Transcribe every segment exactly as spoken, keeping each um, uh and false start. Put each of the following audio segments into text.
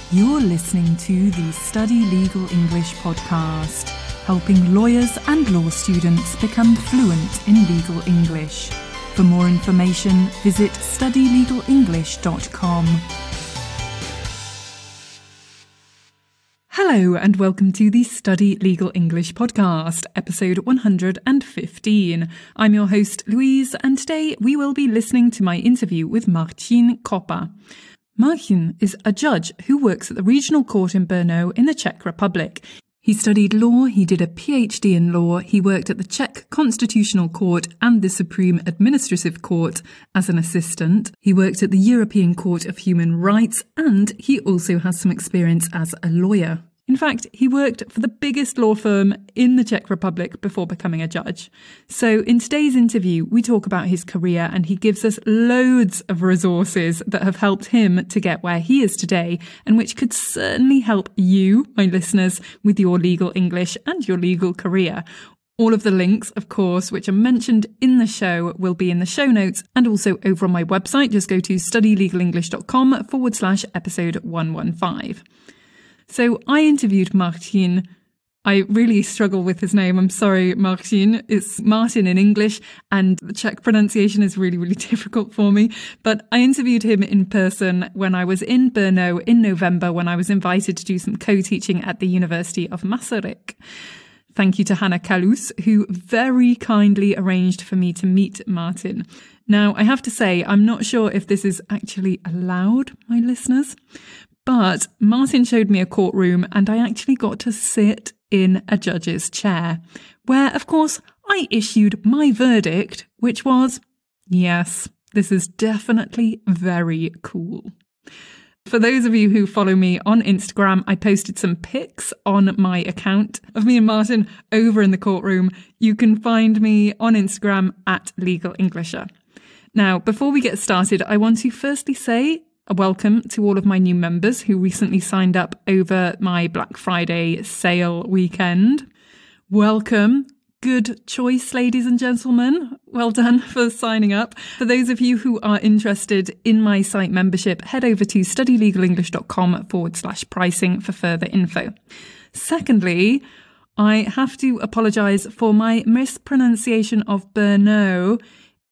You're listening to the Study Legal English podcast, helping lawyers and law students become fluent in legal English. For more information, visit study legal english dot com. Hello and welcome to the Study Legal English podcast, episode one hundred fifteen. I'm your host, Louise, and today we will be listening to my interview with Martin Kopa. Martin is a judge who works at the Regional Court in Brno in the Czech Republic. He studied law, he did a PhD in law, he worked at the Czech Constitutional Court and the Supreme Administrative Court as an assistant. He worked at the European Court of Human Rights, and he also has some experience as a lawyer. In fact, he worked for the biggest law firm in the Czech Republic before becoming a judge. So in today's interview, we talk about his career, and he gives us loads of resources that have helped him to get where he is today, and which could certainly help you, my listeners, with your legal English and your legal career. All of the links, of course, which are mentioned in the show will be in the show notes and also over on my website. Just go to study legal english dot com forward slash episode one fifteen. So I interviewed Martin. I really struggle with his name. I'm sorry, Martin. It's Martin in English, and the Czech pronunciation is really, really difficult for me. But I interviewed him in person when I was in Brno in November, when I was invited to do some co-teaching at the University of Masaryk. Thank you to Hannah Kalus, who very kindly arranged for me to meet Martin. Now, I have to say, I'm not sure if this is actually allowed, my listeners, but Martin showed me a courtroom and I actually got to sit in a judge's chair, where, of course, I issued my verdict, which was, yes, this is definitely very cool. For those of you who follow me on Instagram, I posted some pics on my account of me and Martin over in the courtroom. You can find me on Instagram at Legal Englisher. Now, before we get started, I want to firstly say a welcome to all of my new members who recently signed up over my Black Friday sale weekend. Welcome. Good choice, ladies and gentlemen. Well done for signing up. For those of you who are interested in my site membership, head over to study legal english dot com forward slash pricing for further info. Secondly, I have to apologise for my mispronunciation of Brno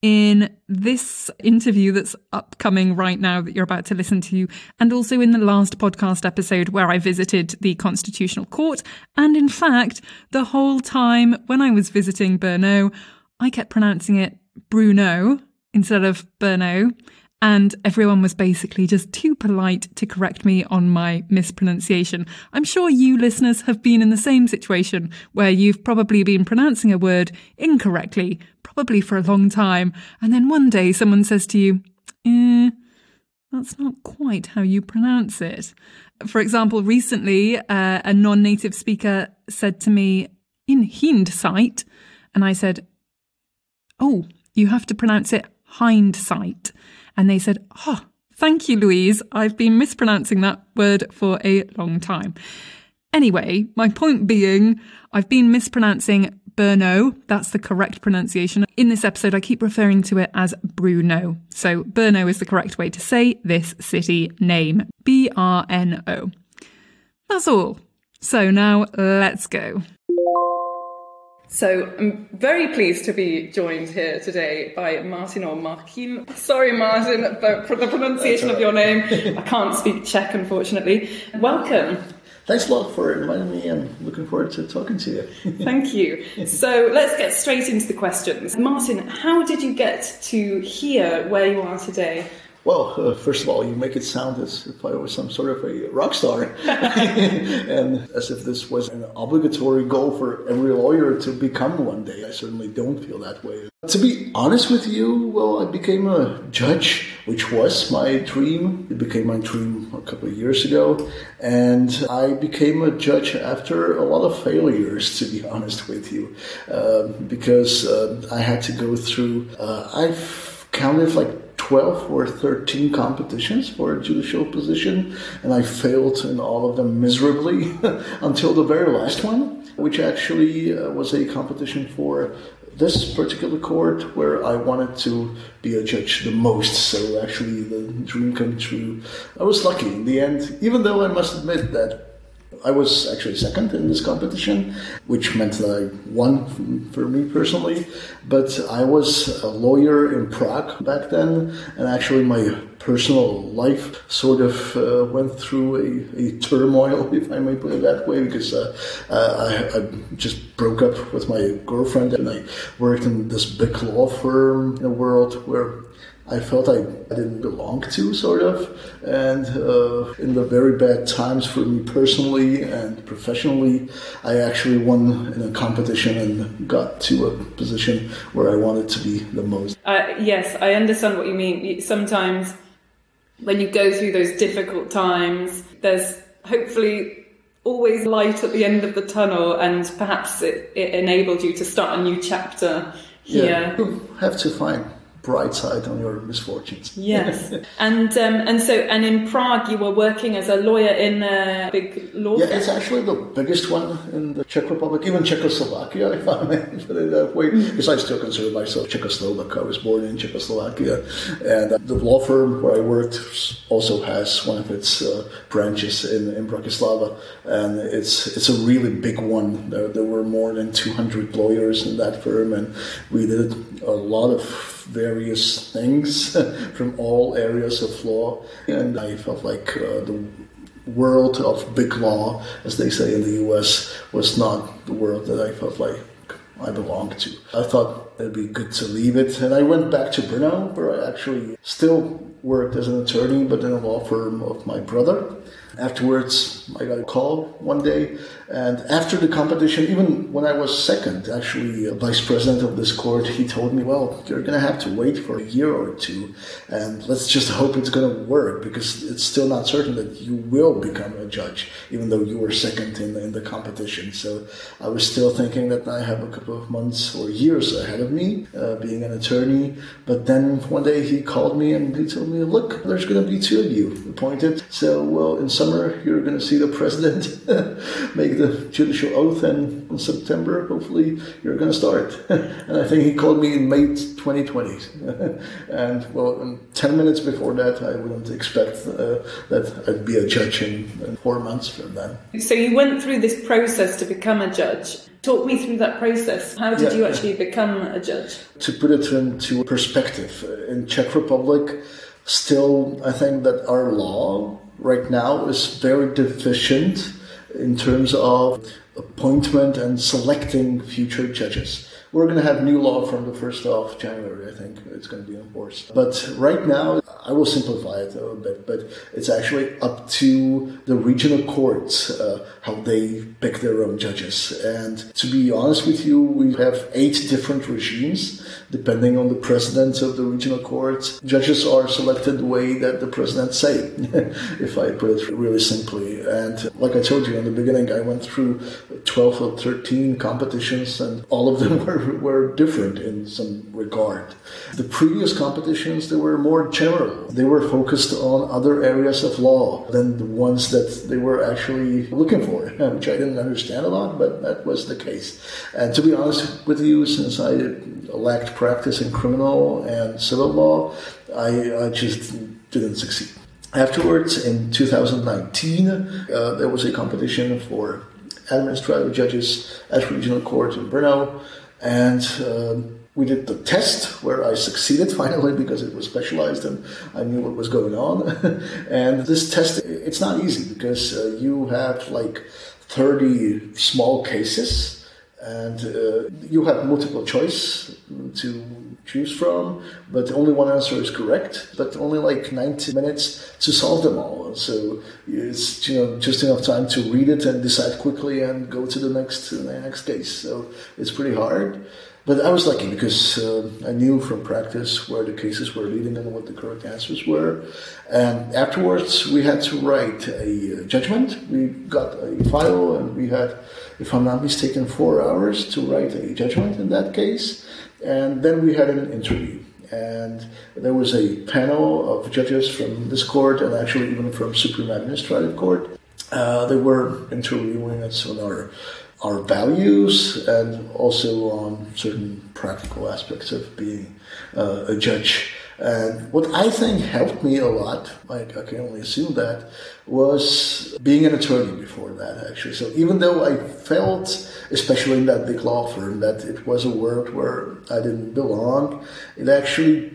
in this interview that's upcoming right now that you're about to listen to, and also in the last podcast episode where I visited the Constitutional Court. And in fact, the whole time when I was visiting Brno, I kept pronouncing it Bruno instead of Brno, and everyone was basically just too polite to correct me on my mispronunciation. I'm sure you listeners have been in the same situation where you've probably been pronouncing a word incorrectly, probably for a long time, and then one day someone says to you, eh, that's not quite how you pronounce it. For example, recently, uh, a non-native speaker said to me, in hindsight, and I said, oh, you have to pronounce it hindsight. And they said, oh, thank you, Louise. I've been mispronouncing that word for a long time. Anyway, my point being, I've been mispronouncing Brno. That's the correct pronunciation. In this episode, I keep referring to it as Bruno. So Brno is the correct way to say this city name. B R N O. That's all. So now let's go. So I'm very pleased to be joined here today by Martin or Martin. Sorry, Martin, for the pronunciation of your name. I can't speak Czech, unfortunately. Welcome. Thanks a lot for inviting me. I'm looking forward to talking to you. Thank you. So let's get straight into the questions. Martin, how did you get to here where you are today? Well, uh, first of all, you make it sound as if I was some sort of a rock star, and as if this was an obligatory goal for every lawyer to become one day. I certainly don't feel that way. To be honest with you, well, I became a judge, which was my dream. It became my dream a couple of years ago, and I became a judge after a lot of failures, to be honest with you, uh, because uh, I had to go through, uh, I've counted like twelve or thirteen competitions for a judicial position, and I failed in all of them miserably until the very last one, which actually uh, was a competition for this particular court where I wanted to be a judge the most. So actually the dream come true. I was lucky in the end, even though I must admit that I was actually second in this competition, which meant that I won for me personally. But I was a lawyer in Prague back then, and actually my personal life sort of uh, went through a, a turmoil, if I may put it that way, because uh, uh, I, I just broke up with my girlfriend, and I worked in this big law firm in a world where I felt I didn't belong to, sort of, and uh, in the very bad times for me personally and professionally, I actually won in a competition and got to a position where I wanted to be the most. Uh, yes, I understand what you mean. Sometimes when you go through those difficult times, there's hopefully always light at the end of the tunnel, and perhaps it, it enabled you to start a new chapter here. Yeah, you have to find bright side on your misfortunes. Yes. and um, and so and in Prague you were working as a lawyer in a big law firm. Yeah, it's actually the biggest one in the Czech Republic, even Czechoslovakia, if I may put it that way, mm. because I still consider myself Czechoslovak. I was born in Czechoslovakia, and the law firm where I worked also has one of its uh, branches in, in Bratislava, and it's it's a really big one. There, there were more than two hundred lawyers in that firm, and we did a lot of various things from all areas of law, and I felt like uh, the world of big law, as they say in the U S, was not the world that I felt like I belonged to. I thought it'd be good to leave it, and I went back to Brno, where I actually still worked as an attorney, but in a law firm of my brother. Afterwards, I got a call one day, and after the competition, even when I was second, actually, a vice president of this court, he told me, well, you're going to have to wait for a year or two, and let's just hope it's going to work, because it's still not certain that you will become a judge, even though you were second in the, in the competition. So I was still thinking that I have a couple of months or years ahead of me, uh, being an attorney. But then one day he called me and he told me, look, there's going to be two of you appointed. So, well, in summer, you're going to see the president make the judicial oath, and in September, hopefully, you're going to start. And I think he called me in May twenty twenty. And, well, ten minutes before that, I wouldn't expect uh, that I'd be a judge in, in four months from then. So you went through this process to become a judge. Talk me through that process. How did yeah. you actually become a judge? To put it into perspective, in Czech Republic, still, I think that our law right now is very deficient in terms of appointment and selecting future judges. We're going to have new law from the first of January, I think it's going to be enforced. But right now, I will simplify it a bit, but it's actually up to the regional courts uh, how they pick their own judges. And to be honest with you, we have eight different regimes, depending on the presidents of the regional courts. Judges are selected the way that the presidents say, if I put it really simply. And like I told you in the beginning, I went through twelve or thirteen competitions, and all of them were were different in some regard. The previous competitions, they were more general. They were focused on other areas of law than the ones that they were actually looking for, which I didn't understand a lot, but that was the case. And to be honest with you, since I lacked practice in criminal and civil law, I, I just didn't succeed. Afterwards, in two thousand nineteen, uh, there was a competition for administrative judges at Regional Court in Brno. And um, we did the test where I succeeded finally because it was specialized and I knew what was going on. And this test, it's not easy because uh, you have like thirty small cases and uh, you have multiple choice to choose from, but only one answer is correct, but only like ninety minutes to solve them all. So it's, you know, just enough time to read it and decide quickly and go to the next, to the next case. So it's pretty hard. But I was lucky because uh, I knew from practice where the cases were leading and what the correct answers were. And afterwards, we had to write a judgment. We got a file and we had, if I'm not mistaken, four hours to write a judgment in that case. And then we had an interview. And there was a panel of judges from this court and actually even from Supreme Administrative Court. Uh, they were interviewing us on our our values and also on certain practical aspects of being uh, a judge. And what I think helped me a lot, like I can only assume that, was being an attorney before that, actually. So even though I felt, especially in that big law firm, that it was a world where I didn't belong, it actually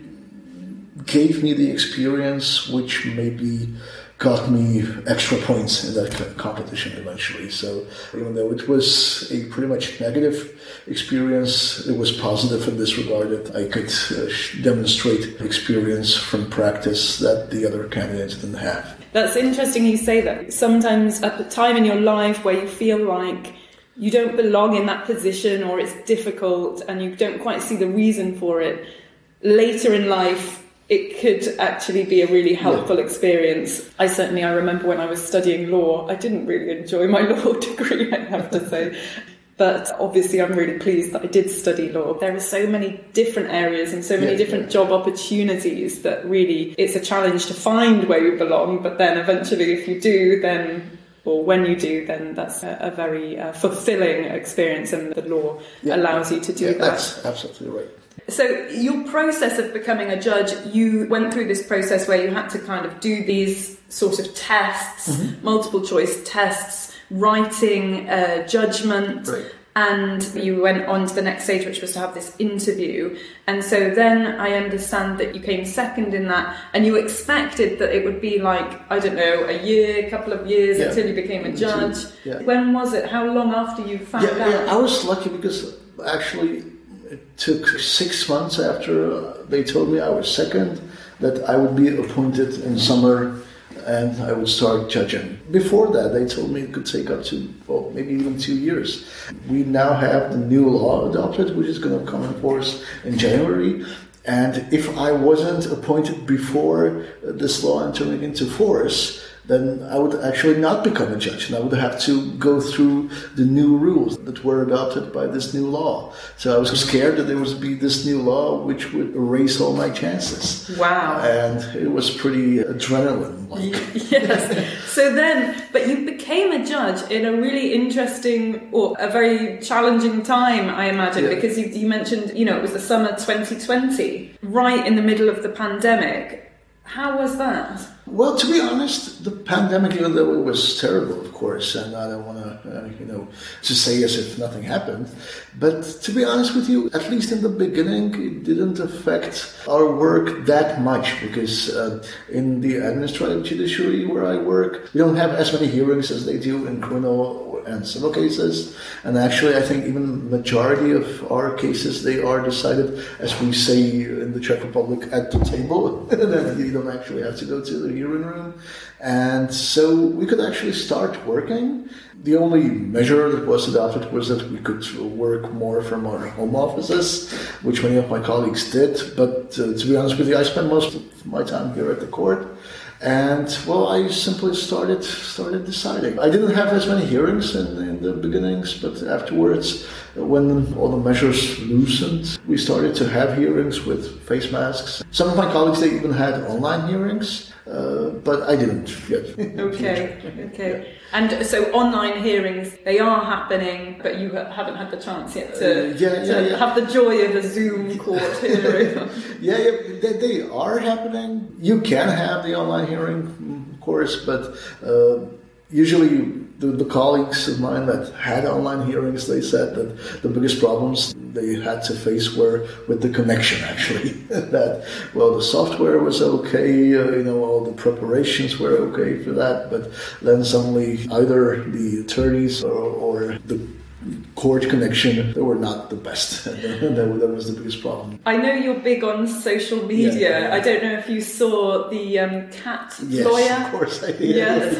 gave me the experience which maybe got me extra points in that competition eventually. So even though it was a pretty much negative experience, it was positive in this regard that I could uh, demonstrate experience from practice that the other candidates didn't have. That's interesting you say that. Sometimes at the time in your life where you feel like you don't belong in that position or it's difficult and you don't quite see the reason for it, later in life it could actually be a really helpful yeah. experience. I certainly, I remember when I was studying law, I didn't really enjoy my law degree, I have to say. But obviously I'm really pleased that I did study law. There are so many different areas and so many yeah, different yeah. job opportunities that really it's a challenge to find where you belong. But then eventually if you do, then, or when you do, then that's a, a very uh, fulfilling experience, and the law yeah, allows you to do yeah, that. That's absolutely right. So your process of becoming a judge, you went through this process where you had to kind of do these sort of tests, mm-hmm. multiple choice tests, writing a judgment, right. and you went on to the next stage, which was to have this interview. And so then I understand that you came second in that, and you expected that it would be like, I don't know, a year, a couple of years yeah. until you became a judge. Yeah. When was it? How long after you found yeah, out? Yeah, I was lucky because actually it took six months after they told me I was second that I would be appointed in summer and I would start judging. Before that, they told me it could take up to, well, maybe even two years. We now have the new law adopted, which is going to come in force in January. And if I wasn't appointed before this law entering into force, then I would actually not become a judge, and I would have to go through the new rules that were adopted by this new law. So I was scared that there would be this new law which would erase all my chances. Wow. And it was pretty adrenaline-like. Yes. So then, but you became a judge in a really interesting, or a very challenging time, I imagine, yeah. because you, you mentioned, you know, it was the summer twenty twenty, right in the middle of the pandemic. How was that? Well, to be honest, the pandemic, even though it was terrible, of course, and I don't want to, uh, you know, to say as if nothing happened, but to be honest with you, at least in the beginning, it didn't affect our work that much, because uh, in the administrative judiciary where I work, we don't have as many hearings as they do in criminal and civil cases, and actually I think even the majority of our cases, they are decided, as we say in the Czech Republic, at the table, and you don't actually have to go to the hearing room. And so we could actually start working. The only measure that was adopted was that we could work more from our home offices, which many of my colleagues did. But uh, to be honest with you, I spent most of my time here at the court. And, well, I simply started started deciding. I didn't have as many hearings in, in the beginnings, but afterwards, when all the measures loosened, we started to have hearings with face masks. Some of my colleagues, they even had online hearings, uh, but I didn't yet. Okay, okay. Yeah. And so online hearings, they are happening, but you haven't had the chance yet to, uh, yeah, yeah, to yeah. have the joy of a Zoom court hearing. yeah, yeah they, they are happening. You can have the online hearing, of course, but uh, usually the, the colleagues of mine that had online hearings, they said that the biggest problems they had to face were with the connection, actually. That, well, the software was okay, uh, you know, all the preparations were okay for that, but then suddenly either the attorneys or, or the court connection, they were not the best. that, that was the biggest problem. I know you're big on social media. Yeah, yeah. I don't know if you saw the um, cat yes, lawyer. Yes, of course I did.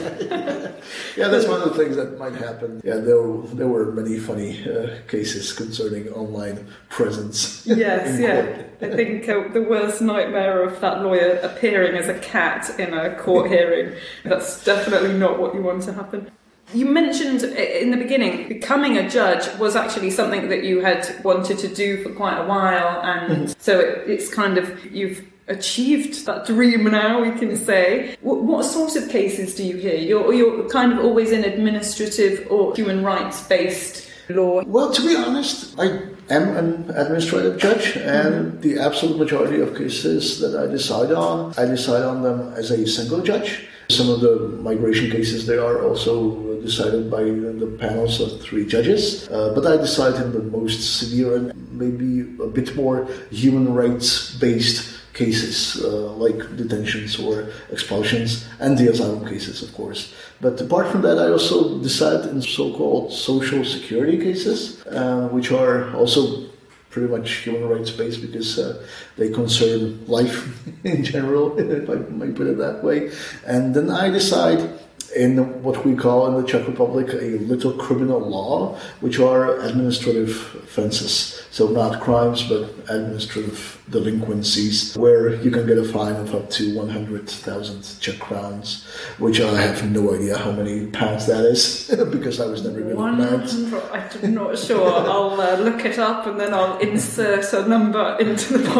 Yes. yeah, that's one of the things that might happen. Yeah, there were, there were many funny uh, cases concerning online presence. Yes, yeah. I think uh, the worst nightmare of that lawyer appearing as a cat in a court hearing, that's definitely not what you want to happen. You mentioned in the beginning, becoming a judge was actually something that you had wanted to do for quite a while, and mm-hmm. so it, it's kind of, you've achieved that dream now, we can say. What, what sort of cases do you hear? You're, you're kind of always in administrative or human rights based law? Well, to be honest, I am an administrative judge, and mm-hmm. the absolute majority of cases that I decide on, I decide on them as a single judge. Some of the migration cases, they are also decided by the panels of three judges. Uh, but I decide in the most severe and maybe a bit more human rights-based cases, uh, like detentions or expulsions, and the asylum cases, of course. But apart from that, I also decide in so-called social security cases, uh, which are also pretty much human rights based because uh, they concern life in general, if I might put it that way. And then I decide in what we call in the Czech Republic a little criminal law, which are administrative offenses. So not crimes, but administrative delinquencies, where you can get a fine of up to one hundred thousand Czech crowns, which I have no idea how many pounds that is, because I was never really mad. I'm not sure. I'll uh, look it up and then I'll insert a number into the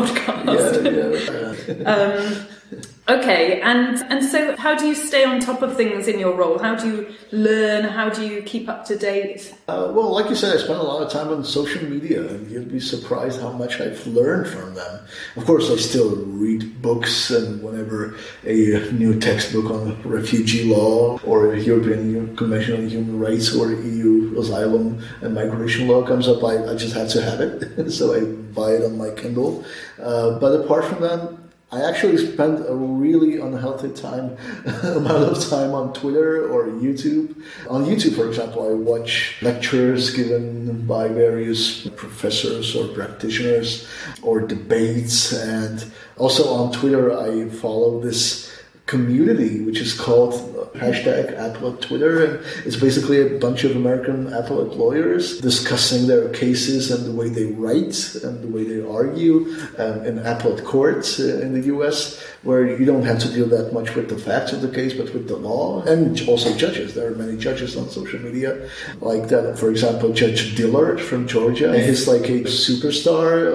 podcast. Yeah, yeah. um, Okay, and and so how do you stay on top of things in your role? How do you learn? How do you keep up to date? Uh, well, like you said, I spend a lot of time on social media, and you'd be surprised how much I've learned from them. Of course, I still read books, and whenever a new textbook on refugee law or a European Convention on Human Rights or E U asylum and migration law comes up, I, I just have to have it. So I buy it on my Kindle. Uh, but apart from that, I actually spend a really unhealthy time, amount of time on Twitter or YouTube. On YouTube, for example, I watch lectures given by various professors or practitioners or debates. And also on Twitter, I follow this community, which is called hashtag Appellate Twitter, and it's basically a bunch of American appellate lawyers discussing their cases and the way they write and the way they argue um, in appellate courts uh, in the U S, where you don't have to deal that much with the facts of the case, but with the law, and also judges. There are many judges on social media, like that. For example, Judge Dillard from Georgia. He's like a superstar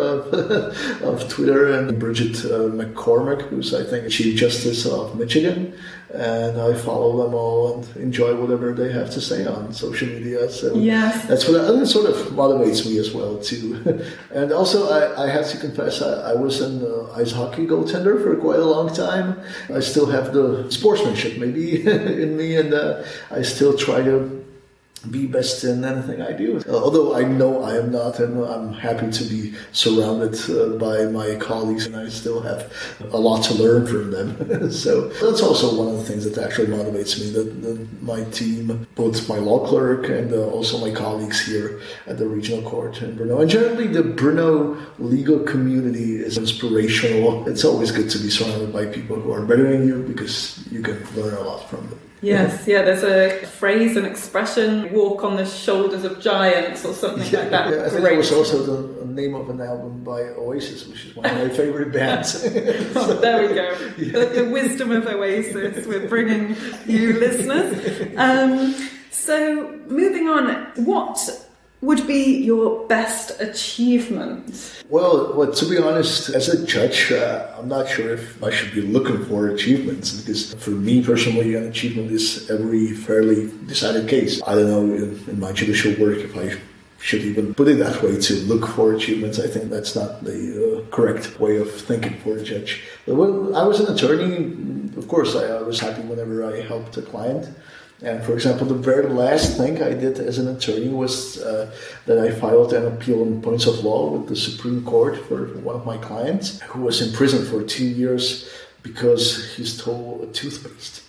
of, of Twitter, and Bridget uh, McCormick, who's I think Chief Justice of Michigan, and I follow them all and enjoy whatever they have to say on social media. So yes. that's what I, and it sort of motivates me as well too. And also, I, I have to confess, I, I was an uh, ice hockey goaltender for quite a long time. I still have the sportsmanship maybe in me, and uh, I still try to be best in anything I do. Uh, although I know I am not, and I'm happy to be surrounded uh, by my colleagues, and I still have a lot to learn from them. So that's also one of the things that actually motivates me, that, that my team, both my law clerk and uh, also my colleagues here at the regional court in Brno. And generally the Brno legal community is inspirational. It's always good to be surrounded by people who are better than you, because you can learn a lot from them. Yes, yeah, there's a phrase, an expression, walk on the shoulders of giants or something yeah, like that. Yeah, I think Great. it was also the name of an album by Oasis, which is one of my favorite bands. So, oh, there we go. Yeah. The, the wisdom of Oasis, we're bringing you listeners. Um, so, moving on, what would be your best achievement? Well, well, to be honest, as a judge, uh, I'm not sure if I should be looking for achievements, because for me personally, an achievement is every fairly decided case. I don't know in, in my judicial work if I should even put it that way, to look for achievements. I think that's not the uh, correct way of thinking for a judge. But when I was an attorney, of course, I, I was happy whenever I helped a client. And for example, the very last thing I did as an attorney was uh, that I filed an appeal on points of law with the Supreme Court for one of my clients, who was in prison for two years because he stole a toothpaste.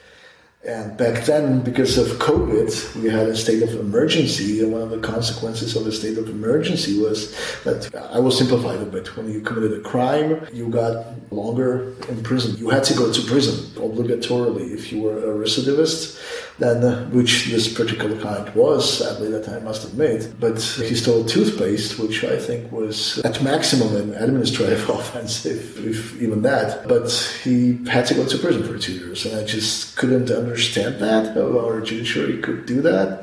And back then, because of COVID, we had a state of emergency, and one of the consequences of a state of emergency was that, I will simplify it a bit, when you committed a crime, you got longer in prison. You had to go to prison obligatorily if you were a recidivist, then, uh, which this particular client was, sadly, that I must admit. But he stole toothpaste, which I think was at maximum an administrative offense, if, if even that. But he had to go to prison for two years, and I just couldn't understand that, how our judiciary could do that.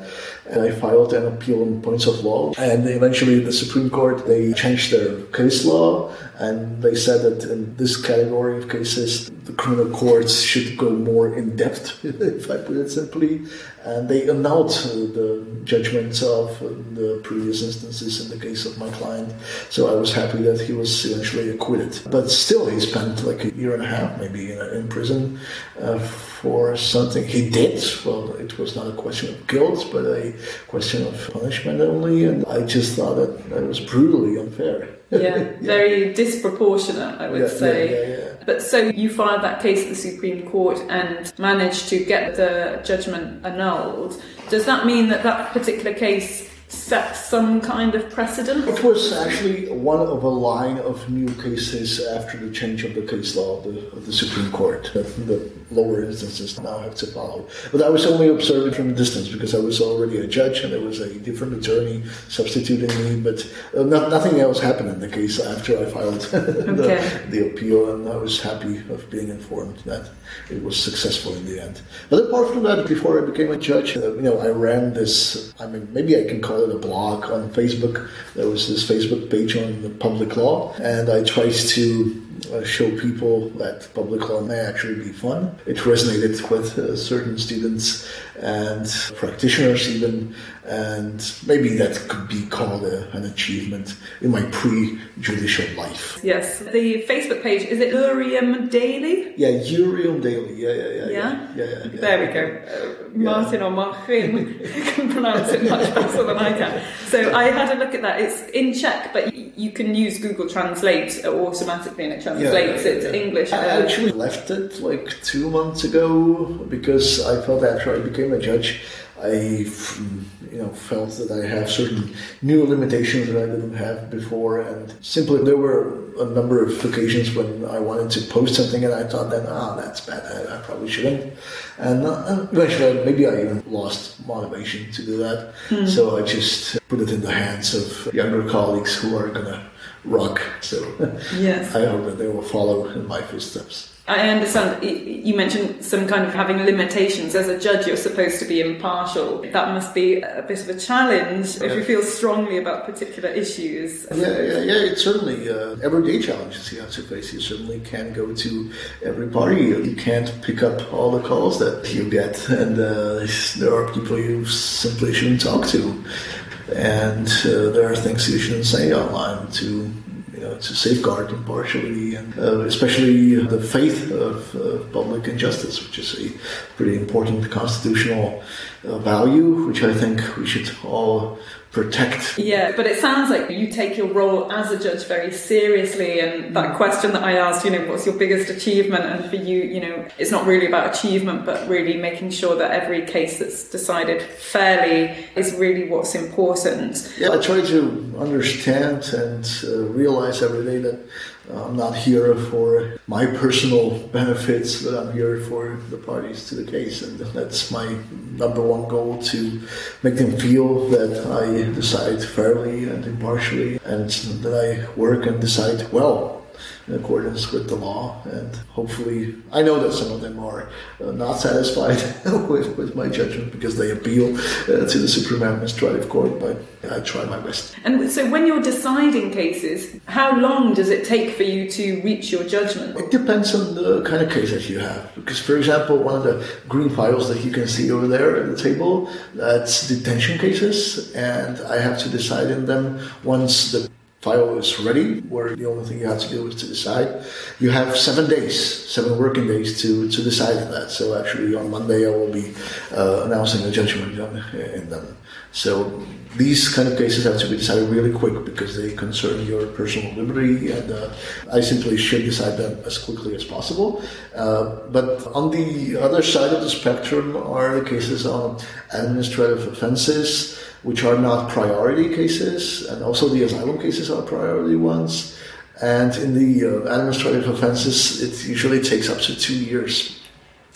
and I filed an appeal on points of law. And eventually the Supreme Court, they changed their case law, and they said that in this category of cases, the criminal courts should go more in depth, if I put it simply. And they annulled the judgments of the previous instances in the case of my client. So I was happy that he was eventually acquitted. But still, he spent like a year and a half maybe in, in prison uh, for something he did. Well, it was not a question of guilt, but a question of punishment only. And I just thought that that was brutally unfair. Yeah, yeah. Very disproportionate, I would yeah, say. Yeah, yeah, yeah. But so you filed that case at the Supreme Court and managed to get the judgment annulled. Does that mean that that particular case set some kind of precedent? It was actually one of a line of new cases after the change of the case law of the, of the Supreme Court that the lower instances now have to follow. But I was only observing from a distance because I was already a judge and there was a different attorney substituting me, but uh, not, nothing else happened in the case after I filed the, okay. the appeal, and I was happy of being informed that it was successful in the end. But apart from that, before I became a judge, uh, you know, I ran this, I mean, maybe I can call it a blog on Facebook. There was this Facebook page on the public law, and I tried to uh, show people that public law may actually be fun. It resonated with uh, certain students and practitioners even, and maybe that could be called a, an achievement in my pre-judicial life. Yes. The Facebook page, is it Urium Daily? Yeah, Urium Daily. Yeah, yeah, yeah. Yeah? Yeah, yeah, yeah, yeah. There we go. Uh, Martin or Martin can pronounce it much better than I can. So I had a look at that. It's in Czech, but you can use Google Translate automatically and it translates yeah, yeah, it to yeah. English. I actually left it like two months ago because I felt after I became a judge, I you know, felt that I have certain new limitations that I didn't have before, and simply there were a number of occasions when I wanted to post something and I thought then, ah, oh, that's bad, I, I probably shouldn't. And uh, eventually, maybe I even lost motivation to do that. Mm. So I just put it in the hands of younger colleagues who are going to rock. So yes. I hope that they will follow in my footsteps. I understand you mentioned some kind of having limitations. As a judge, you're supposed to be impartial. That must be a bit of a challenge if you feel strongly about particular issues. Yeah, yeah, yeah. It's certainly uh, everyday challenges you have to face. You certainly can't go to every party. You can't pick up all the calls that you get, and uh, there are people you simply shouldn't talk to, and uh, there are things you shouldn't say online to. You know, to safeguard impartiality and uh, especially the faith of uh, public injustice, which is a pretty important constitutional uh, value, which I think we should all protect. Yeah, but it sounds like you take your role as a judge very seriously, and that question that I asked, you know, what's your biggest achievement? And for you, you know, it's not really about achievement, but really making sure that every case that's decided fairly is really what's important. Yeah, I try to understand and uh, realize every day that I'm not here for my personal benefits, but I'm here for the parties to the case. And that's my number one goal, to make them feel that I decide fairly and impartially, and that I work and decide well in accordance with the law. And hopefully, I know that some of them are uh, not satisfied with, with my judgment because they appeal uh, to the Supreme Administrative Court, but I try my best. And so when you're deciding cases, how long does it take for you to reach your judgment? It depends on the kind of case that you have. Because, for example, one of the green files that you can see over there at the table, that's detention cases, and I have to decide in them once the file is ready, where the only thing you have to do is to decide. You have seven days, seven working days to, to decide on that. So actually on Monday I will be uh, announcing a judgment in them. So these kind of cases have to be decided really quick because they concern your personal liberty, and uh, I simply should decide them as quickly as possible. Uh, but on the other side of the spectrum are the cases on administrative offenses, which are not priority cases, and also the asylum cases are priority ones. And in the uh, administrative offenses, it usually takes up to two years.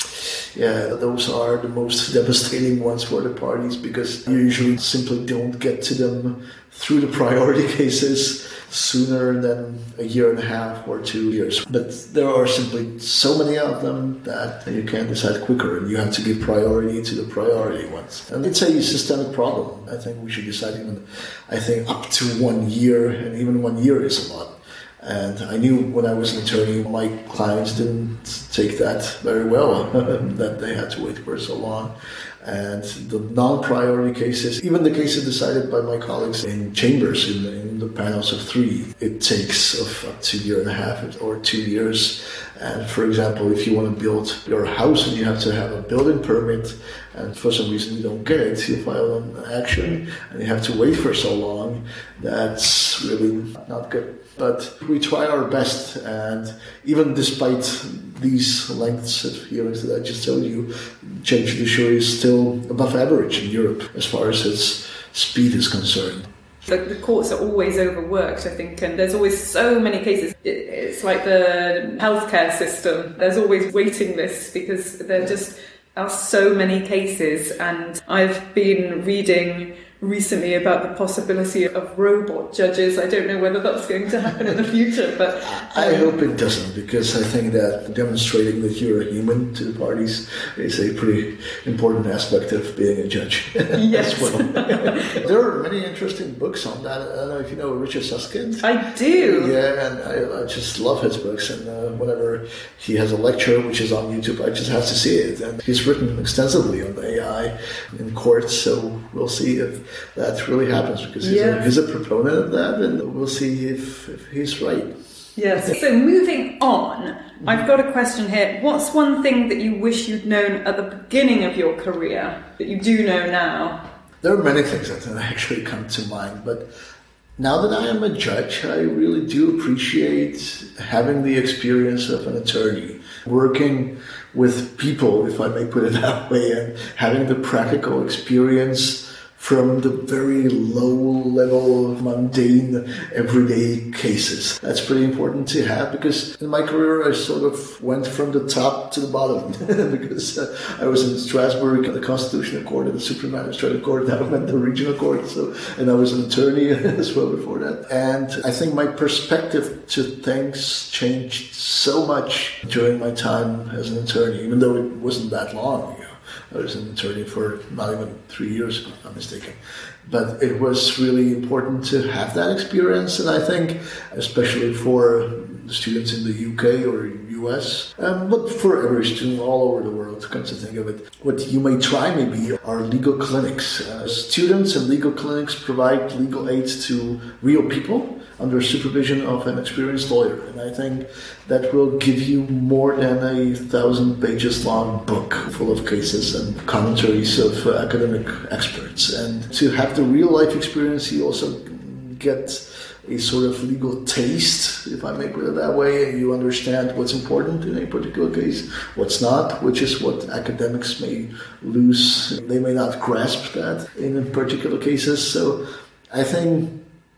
Yeah, those are the most devastating ones for the parties because you usually simply don't get to them through the priority cases sooner than a year and a half or two years. But there are simply so many of them that you can decide quicker and you have to give priority to the priority ones. And it's a systemic problem. I think we should decide even, I think, up to one year, and even one year is a lot. And I knew when I was an attorney, my clients didn't take that very well, that they had to wait for so long. And the non-priority cases, even the cases decided by my colleagues in chambers, in, in the panels of three, it takes of up to a year and a half or two years. And for example, if you want to build your house and you have to have a building permit, and for some reason you don't get it, you file an action and you have to wait for so long, that's really not good. But we try our best, and even despite these lengths of hearings that I just told you, Czech judiciary is still above average in Europe as far as its speed is concerned. The, the courts are always overworked, I think, and there's always so many cases. It, it's like the healthcare system. There's always waiting lists because there just are so many cases, and I've been reading recently about the possibility of robot judges. I don't know whether that's going to happen in the future, but um, I hope it doesn't, because I think that demonstrating that you're a human to the parties is a pretty important aspect of being a judge. Yes. As well. There are many interesting books on that. I don't know if you know Richard Susskind. I do. Yeah, and I, I just love his books, and uh, whenever he has a lecture which is on YouTube, I just have to see it. And he's written extensively on A I in courts, so we'll see if that really happens, because he's, yeah. a, he's a proponent of that, and we'll see if, if he's right. Yes. So moving on, I've got a question here. What's one thing that you wish you'd known at the beginning of your career that you do know now? There are many things that actually come to mind, but now that I am a judge, I really do appreciate having the experience of an attorney, working with people, if I may put it that way, and having the practical experience from the very low-level, mundane, everyday cases. That's pretty important to have, because in my career I sort of went from the top to the bottom, because uh, I was in Strasbourg at the Constitutional Court and the Supreme Administrative Court, now I'm at the Regional Court, so, and I was an attorney as well before that. And I think my perspective to things changed so much during my time as an attorney, even though it wasn't that long. I was an attorney for not even three years, if I'm not mistaken. But it was really important to have that experience, and I think, especially for the students in the U K or U S, um, but for every student all over the world, come to think of it, what you may try maybe are legal clinics. Uh, students and legal clinics provide legal aid to real people under supervision of an experienced lawyer. And I think that will give you more than a thousand pages long book full of cases and commentaries of uh, academic experts. And to have the real life experience, you also get a sort of legal taste, if I may put it that way, and you understand what's important in a particular case, what's not, which is what academics may lose. They may not grasp that in particular cases. So I think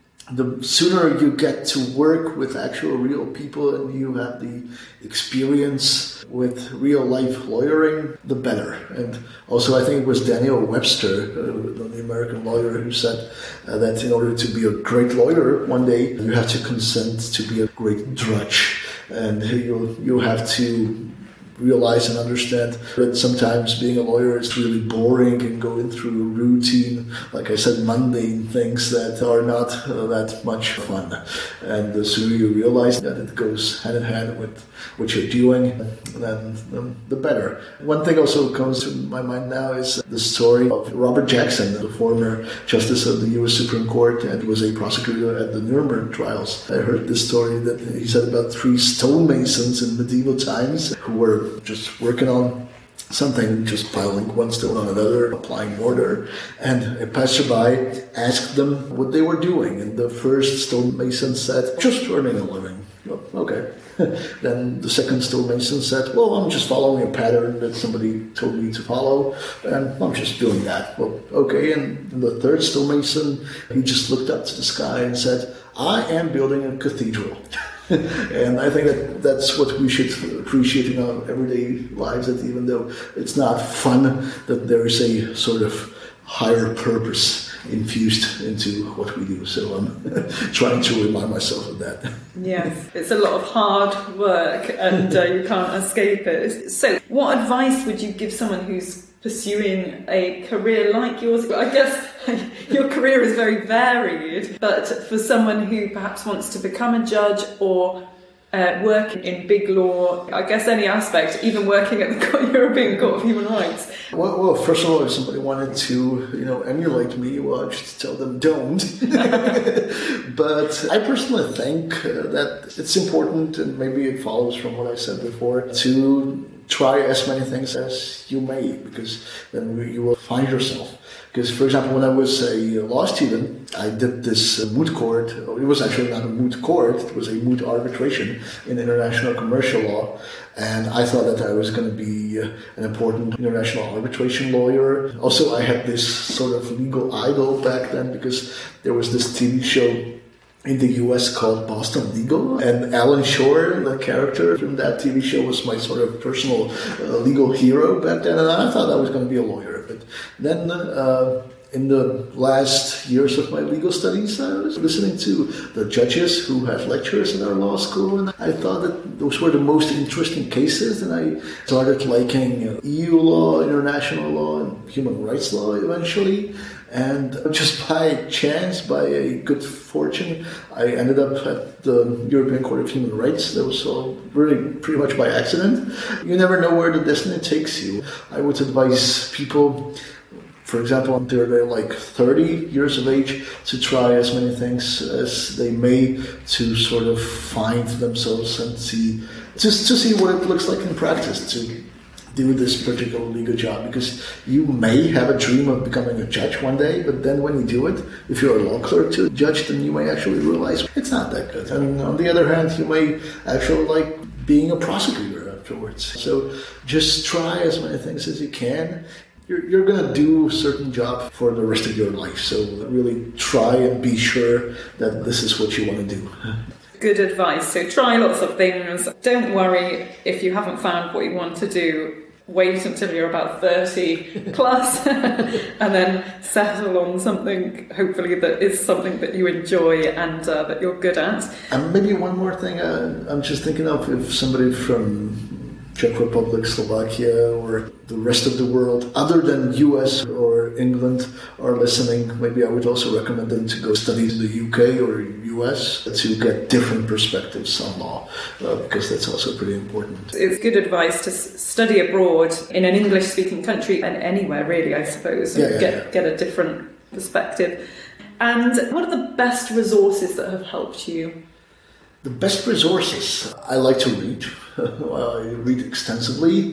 the sooner you get to work with actual real people and you have the experience with real life lawyering, the better. And also I think it was Daniel Webster, uh, the American lawyer, who said uh, that in order to be a great lawyer one day, you have to consent to be a great drudge. And you you have to realize and understand that sometimes being a lawyer is really boring and going through routine, like I said, mundane things that are not uh, that much fun. And the sooner you realize that it goes hand in hand with what you're doing, then um, the better. One thing also comes to my mind now is the story of Robert Jackson, the former justice of the U S Supreme Court, and was a prosecutor at the Nuremberg trials. I heard this story that he said about three stonemasons in medieval times who were just working on something, just piling one stone on another, applying mortar, and a passerby asked them what they were doing, and the first stonemason said, just earning a living. Oh, okay. Then the second stonemason said, well, I'm just following a pattern that somebody told me to follow, and I'm just doing that. Well, okay. And the third stonemason, he just looked up to the sky and said, I am building a cathedral. And I think that that's what we should appreciate in our everyday lives, that even though it's not fun, that there is a sort of higher purpose infused into what we do. So I'm trying to remind myself of that. Yes, it's a lot of hard work and uh, you can't escape it. So what advice would you give someone who's pursuing a career like yours? I guess your career is very varied, but for someone who perhaps wants to become a judge or uh, work in big law, I guess any aspect, even working at the European Court of Human Rights. Well, well, first of all, if somebody wanted to, you know, emulate me, well, I should tell them don't. But I personally think uh, that it's important, and maybe it follows from what I said before, to try as many things as you may, because then you will find yourself. Because, for example, when I was a law student, I did this uh, moot court. It was actually not a moot court, it was a moot arbitration in international commercial law. And I thought that I was going to be uh, an important international arbitration lawyer. Also, I had this sort of legal idol back then, because there was this T V show in the U S called Boston Legal, and Alan Shore, the character from that T V show, was my sort of personal uh, legal hero back then, and I thought I was going to be a lawyer. But then uh, in the last years of my legal studies, I was listening to the judges who had lectures in our law school, and I thought that those were the most interesting cases, and I started liking uh, E U law, international law, and human rights law eventually. And just by chance, by a good fortune, I ended up at the European Court of Human Rights. That was all really pretty much by accident. You never know where the destiny takes you. I would advise people, for example, until they're like thirty years of age, to try as many things as they may to sort of find themselves and see, just to see what it looks like in practice, to do this particular legal job, because you may have a dream of becoming a judge one day, but then when you do it, if you're a law clerk to a judge, then you may actually realize it's not that good. And on the other hand, you may actually like being a prosecutor afterwards. So just try as many things as you can. You're, you're going to do a certain job for the rest of your life. So really try and be sure that this is what you want to do. Good advice. So try lots of things. Don't worry if you haven't found what you want to do. Wait until you're about thirty plus and then settle on something, hopefully, that is something that you enjoy and uh, that you're good at. And maybe one more thing uh, I'm just thinking of, if somebody from Czech Republic, Slovakia, or the rest of the world, other than U S or England, are listening, maybe I would also recommend them to go study in the U K or U S to get different perspectives on law, uh, because that's also pretty important. It's good advice to s- study abroad in an English-speaking country, and anywhere really, I suppose, and yeah, yeah, get, yeah. get a different perspective. And what are the best resources that have helped you? The best resources, I like to read. I read extensively.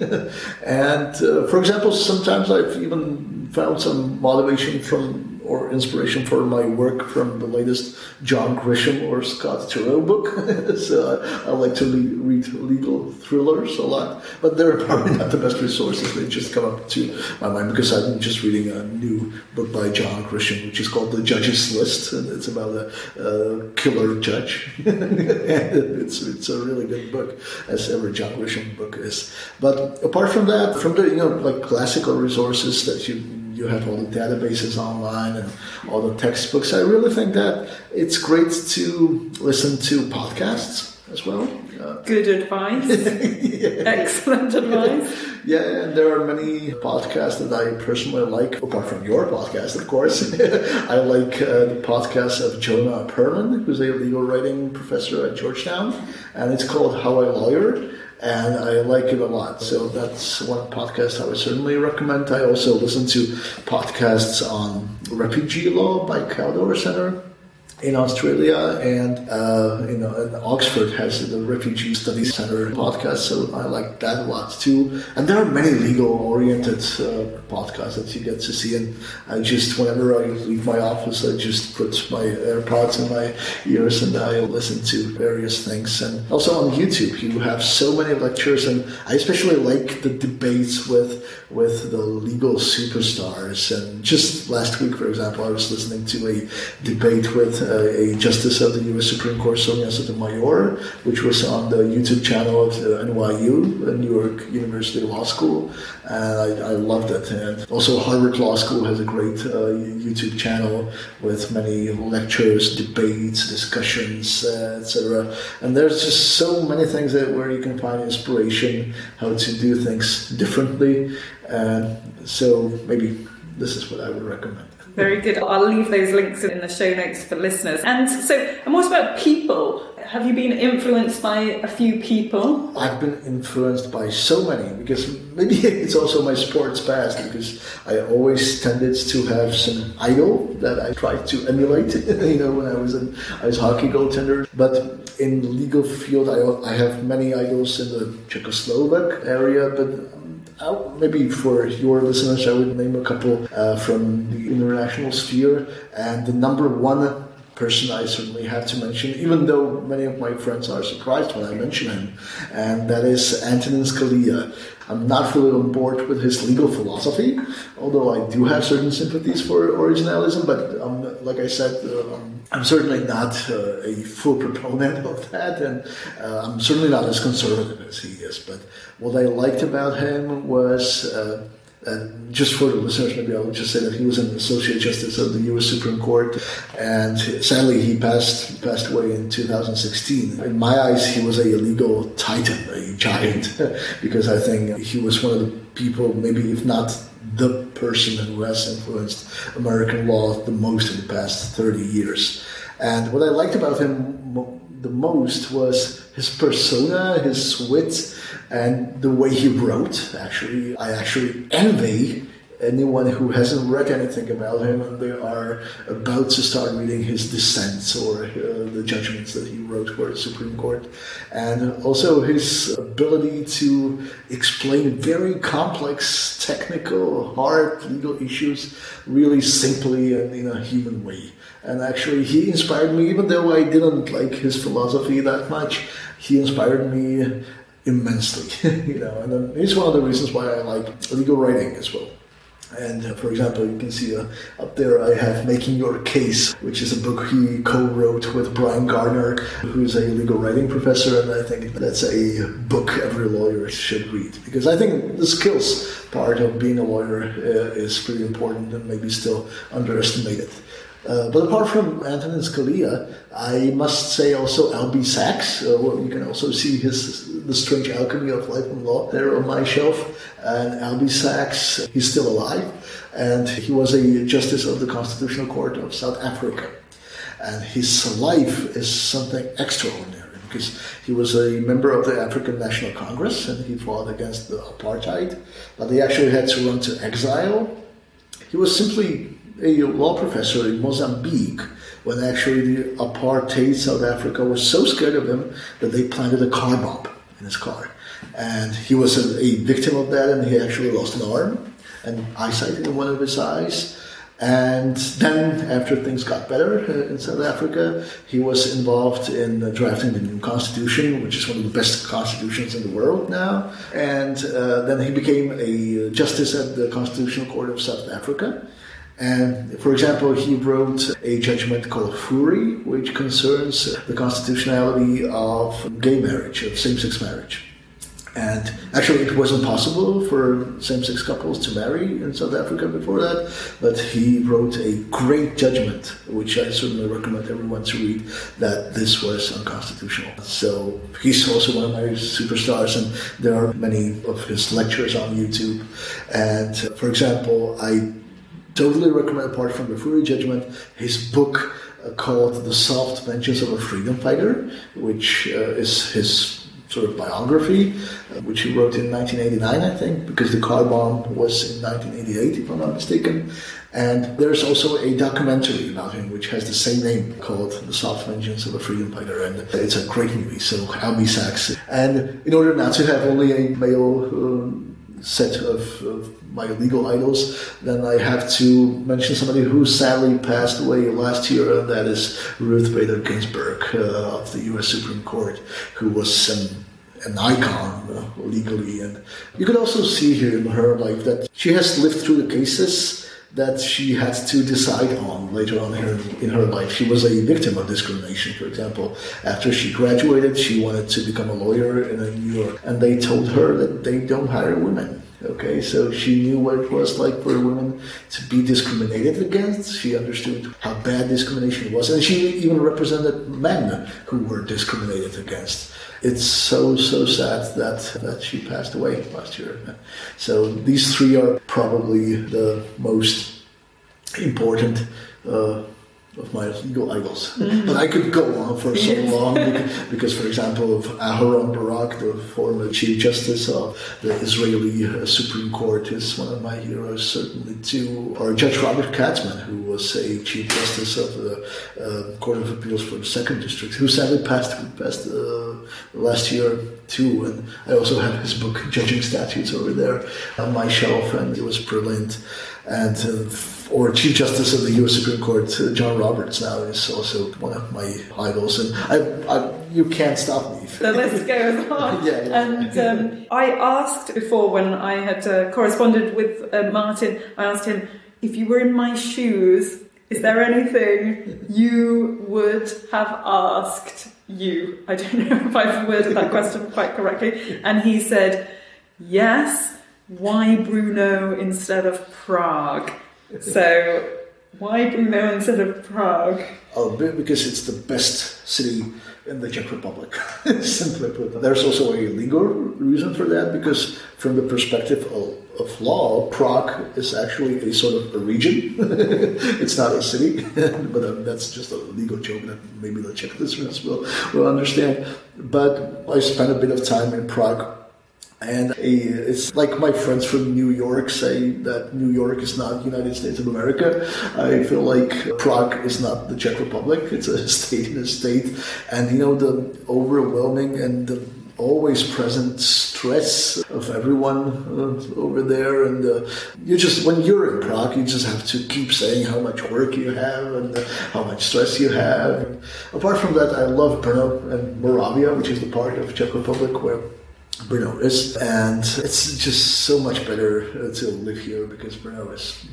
And uh, for example, sometimes I've even found some motivation from or inspiration for my work from the latest John Grisham or Scott Turow book. So I, I like to le- read legal thrillers a lot. But they're probably not the best resources. They just come up to my mind because I'm just reading a new book by John Grisham, which is called The Judge's List. And it's about a, a killer judge. And it's, it's a really good book, as every John Grisham book is. But apart from that, from the, you know, like classical resources that you You have all the databases online and all the textbooks. I really think that it's great to listen to podcasts as well. Uh, Good advice. Yeah. Excellent advice. Yeah, and there are many podcasts that I personally like, apart from your podcast, of course. I like uh, the podcast of Jonah Perlin, who's a legal writing professor at Georgetown, and it's called How I Lawyer. And I like it a lot. So that's one podcast I would certainly recommend. I also listen to podcasts on refugee law by Caldor Center in Australia, and uh, you know, and Oxford has the Refugee Studies Center podcast, so I like that a lot too. And there are many legal-oriented uh, podcasts that you get to see. And I just, whenever I leave my office, I just put my AirPods in my ears and I listen to various things. And also on YouTube, you have so many lectures, and I especially like the debates with with the legal superstars. And just last week, for example, I was listening to a debate with uh, a justice of the U S Supreme Court, Sonia Sotomayor, which was on the YouTube channel of the N Y U, New York University Law School, and I, I loved it. And also Harvard Law School has a great uh, YouTube channel with many lectures, debates, discussions, uh, et cetera. And there's just so many things that where you can find inspiration, how to do things differently. And so maybe this is what I would recommend. Very good. I'll leave those links in the show notes for listeners. And so, and what about people? Have you been influenced by a few people? I've been influenced by so many, because maybe it's also my sports past, because I always tended to have some idol that I tried to emulate, you know, when I was an ice hockey goaltender. But in the legal field, I, I have many idols in the Czechoslovak area, but Uh, maybe for your listeners, I would name a couple uh, from the international sphere. And the number one person I certainly have to mention, even though many of my friends are surprised when I mention him, and that is Antonin Scalia. I'm not fully on board with his legal philosophy, although I do have certain sympathies for originalism, but um, like I said, uh, I'm certainly not uh, a full proponent of that, and uh, I'm certainly not as conservative as he is. But what I liked about him was, uh, and just for the listeners, maybe I would just say that he was an associate justice of the U S Supreme Court, and sadly he passed passed away in two thousand sixteen. In my eyes, he was a legal titan, a giant, because I think he was one of the people, maybe if not the person who has influenced American law the most in the past thirty years. And what I liked about him mo- the most was his persona, his wit, and the way he wrote. Actually, I actually envy anyone who hasn't read anything about him and they are about to start reading his dissents or uh, the judgments that he wrote for the Supreme Court. And also his ability to explain very complex, technical, hard legal issues really simply and in a human way. And actually he inspired me, even though I didn't like his philosophy that much, he inspired me immensely. you know, and then it's one of the reasons why I like legal writing as well. And uh, for example, you can see uh, up there I have Making Your Case, which is a book he co-wrote with Brian Gardner, who's a legal writing professor, and I think that's a book every lawyer should read. Because I think the skills part of being a lawyer uh, is pretty important and maybe still underestimated. Uh, but apart from Antonin Scalia, I must say also Albie Sachs. Uh, well, you can also see his The Strange Alchemy of Life and Law there on my shelf. And Albie Sachs, he's still alive, and he was a justice of the Constitutional Court of South Africa. And his life is something extraordinary, because he was a member of the African National Congress, and he fought against the apartheid, but he actually had to run to exile. He was simply a law professor in Mozambique when actually the apartheid South Africa was so scared of him that they planted a car bomb in his car. And he was a, a victim of that, and he actually lost an arm and eyesight in one of his eyes. And then, after things got better in South Africa, he was involved in drafting the new constitution, which is one of the best constitutions in the world now. And uh, then he became a justice at the Constitutional Court of South Africa. And, for example, he wrote a judgment called Fury, which concerns the constitutionality of gay marriage, of same-sex marriage. And actually, it wasn't possible for same-sex couples to marry in South Africa before that, but he wrote a great judgment, which I certainly recommend everyone to read, that this was unconstitutional. So he's also one of my superstars, and there are many of his lectures on YouTube. And, for example, I totally recommend, apart from the Fury judgment, his book uh, called The Soft Vengeance of a Freedom Fighter, which uh, is his sort of biography, uh, which he wrote in nineteen eighty-nine, I think, because the car bomb was in nineteen eighty-eight, if I'm not mistaken. And there's also a documentary about him, which has the same name, called The Soft Vengeance of a Freedom Fighter, and it's a great movie, so Albie Sachs. And in order not to have only a male um, set of, of my legal idols, then I have to mention somebody who sadly passed away last year, and that is Ruth Bader Ginsburg uh, of the U S Supreme Court, who was an, an icon uh, legally. And you could also see here in her life that she has lived through the cases that she had to decide on later on in her, in her life. She was a victim of discrimination, for example. After she graduated, she wanted to become a lawyer in New York, and they told her that they don't hire women. Okay, so she knew what it was like for women to be discriminated against. She understood how bad discrimination was, and she even represented men who were discriminated against. It's so, so sad that, that she passed away last year. So these three are probably the most important uh, of my legal idols. Mm. But I could go on for so yes. long because, because, for example, of Aharon Barak, the former Chief Justice of the Israeli uh, Supreme Court, is one of my heroes, certainly too. Or Judge Robert Katzman, who was a Chief Justice of the uh, Court of Appeals for the Second District, who sadly passed, passed uh, last year too. And I also have his book, Judging Statutes, over there on my shelf, and it was brilliant. And uh, or Chief Justice of the U S Supreme Court, uh, John Roberts, now is also one of my idols, and I, I you can't stop me. The list goes on. yeah, yeah. And um, I asked before, when I had uh, corresponded with uh, Martin, I asked him, if you were in my shoes, is there anything you would have asked you? I don't know if I've worded that question quite correctly. And he said, yes. Why Brno instead of Prague? So, why Brno instead of Prague? Oh, because it's the best city in the Czech Republic, simply put. There's also a legal reason for that, because from the perspective of, of law, Prague is actually a sort of a region. It's not a city, but um, that's just a legal joke that maybe the Czech listeners will, will understand. But I spent a bit of time in Prague. And it's like my friends from New York say that New York is not the United States of America. I feel like Prague is not the Czech Republic. It's a state in a state. And, you know, the overwhelming and the always present stress of everyone uh, over there. And uh, you just, when you're in Prague, you just have to keep saying how much work you have and uh, how much stress you have. And apart from that, I love Brno and Moravia, which is the part of Czech Republic where Brno is, and it's just so much better uh, to live here because Brno is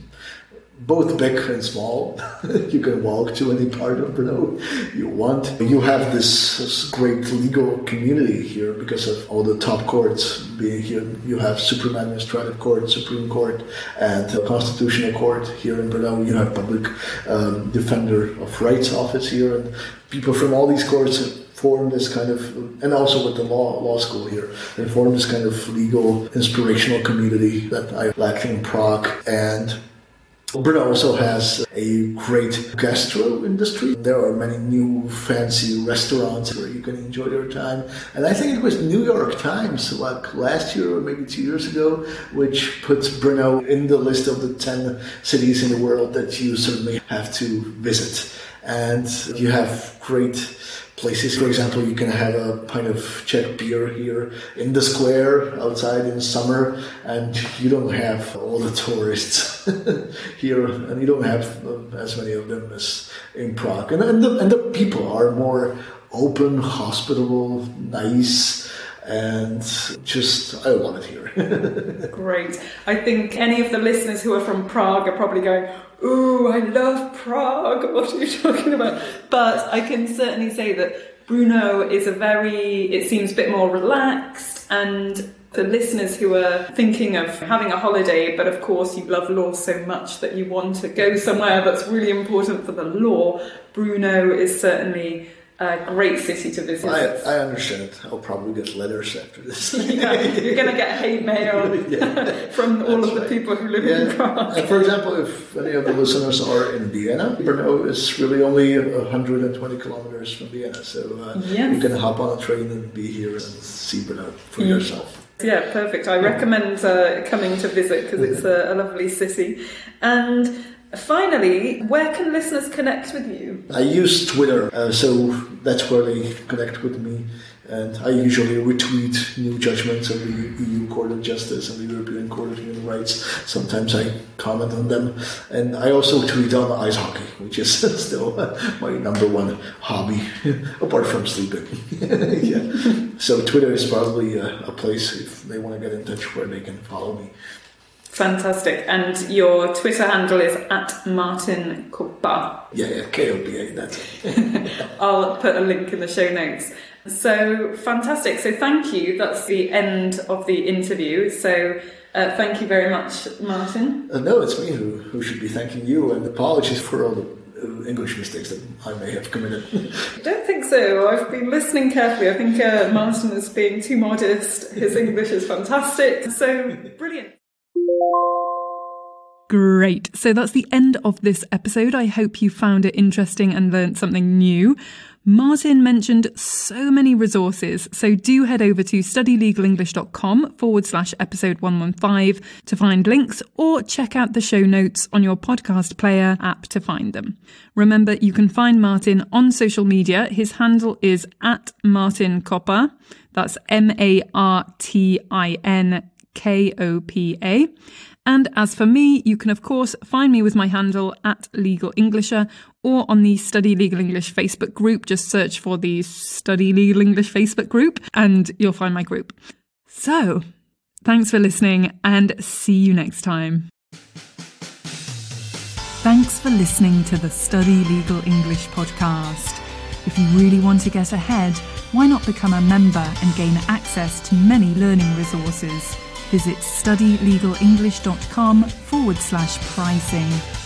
both big and small. You can walk to any part of Brno you want. You have this, this great legal community here because of all the top courts being here. You have Supreme Administrative Court, Supreme Court, and the Constitutional Court here in Brno. You have Public um, Defender of Rights Office here, and people from all these courts form this kind of, and also with the law law school here, they form this kind of legal inspirational community that I lacked in Prague. And Brno also has a great gastro industry. There are many new fancy restaurants where you can enjoy your time. And I think it was New York Times, like last year or maybe two years ago, which puts Brno in the list of the ten cities in the world that you certainly have to visit. And you have great places. For example, you can have a pint of Czech beer here in the square outside in summer, and you don't have all the tourists here, and you don't have uh, as many of them as in Prague. And, and, the, and the people are more open, hospitable, nice, and just, I love it here. Great. I think any of the listeners who are from Prague are probably going, ooh, I love Prague, what are you talking about? But I can certainly say that Brno is a very, it seems a bit more relaxed, and the listeners who are thinking of having a holiday, but of course you love law so much that you want to go somewhere that's really important for the law, Brno is certainly a great city to visit. I, I understand. I'll probably get letters after this. Yeah, you're going to get hate mail yeah, from all of the right. people who live yeah. in Prague. And for example, if any of the listeners are in Vienna, Brno is really only one hundred twenty kilometers from Vienna. So uh, yes. you can hop on a train and be here and see Brno for mm. yourself. Yeah, perfect. I recommend uh, coming to visit because it's a, a lovely city. And finally, where can listeners connect with you? I use Twitter, uh, so that's where they connect with me. And I usually retweet new judgments of the E U Court of Justice and the European Court of Human Rights. Sometimes I comment on them. And I also tweet on ice hockey, which is still my number one hobby, apart from sleeping. yeah. So Twitter is probably a, a place, if they want to get in touch, where they can follow me. Fantastic. And your Twitter handle is at Martin Koppa. Yeah, yeah, K O P A, that's it. I'll put a link in the show notes. So fantastic. So thank you. That's the end of the interview. So uh, thank you very much, Martin. Uh, no, it's me who, who should be thanking you, and apologies for all the uh, English mistakes that I may have committed. I don't think so. I've been listening carefully. I think uh, Martin is being too modest. His English is fantastic. So brilliant. Great. So that's the end of this episode. I hope you found it interesting and learnt something new. Martin mentioned so many resources, so do head over to studylegalenglish.com forward slash episode one fifteen to find links, or check out the show notes on your podcast player app to find them. Remember, you can find Martin on social media. His handle is at Martin Koppa. That's M A R T I N K O P A. And as for me, you can of course find me with my handle at Legal Englisher, or on the Study Legal English Facebook group. Just search for the Study Legal English Facebook group and you'll find my group. So, thanks for listening and see you next time. Thanks for listening to the Study Legal English podcast. If you really want to get ahead, why not become a member and gain access to many learning resources? Visit studylegalenglish.com forward slash pricing.